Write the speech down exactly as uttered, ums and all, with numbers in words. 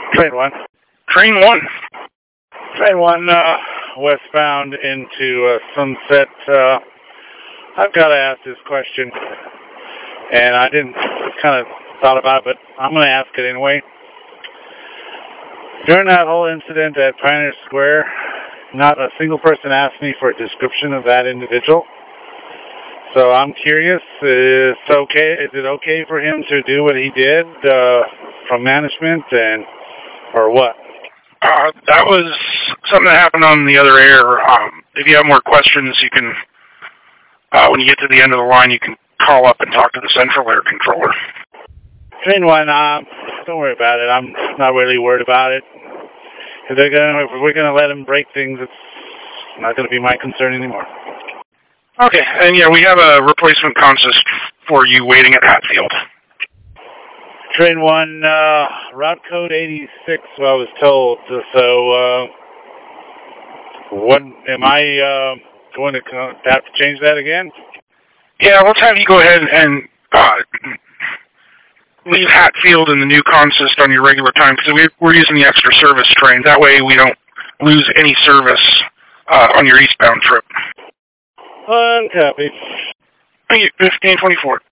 Train one. Train one. Train one, uh, westbound into uh, Sunset. Uh, I've got to ask this question, and I didn't kind of thought about it, but I'm going to ask it anyway. During that whole incident at Pioneer Square, not a single person asked me for a description of that individual. So I'm curious, is it okay, is it okay for him to do what he did uh, from management, and or what? Uh, that was something that happened on the other air. Um, if you have more questions, you can, uh, when you get to the end of the line, you can call up and talk to the central air controller. Train one, uh, don't worry about it. I'm not really worried about it. If they're gonna, if we're gonna let him break things, it's not gonna be my concern anymore. Okay, and yeah, we have a replacement consist for you waiting at Hatfield. Train one, uh, route code eighty-six, I was told. So, uh, what, am I, uh, going to have to change that again? Yeah, let's have you go ahead and, uh, leave Hatfield and the new consist on your regular time, because we, we're using the extra service train. That way we don't lose any service, uh, on your eastbound trip. Uncopy. Thank you, fifteen twenty-four.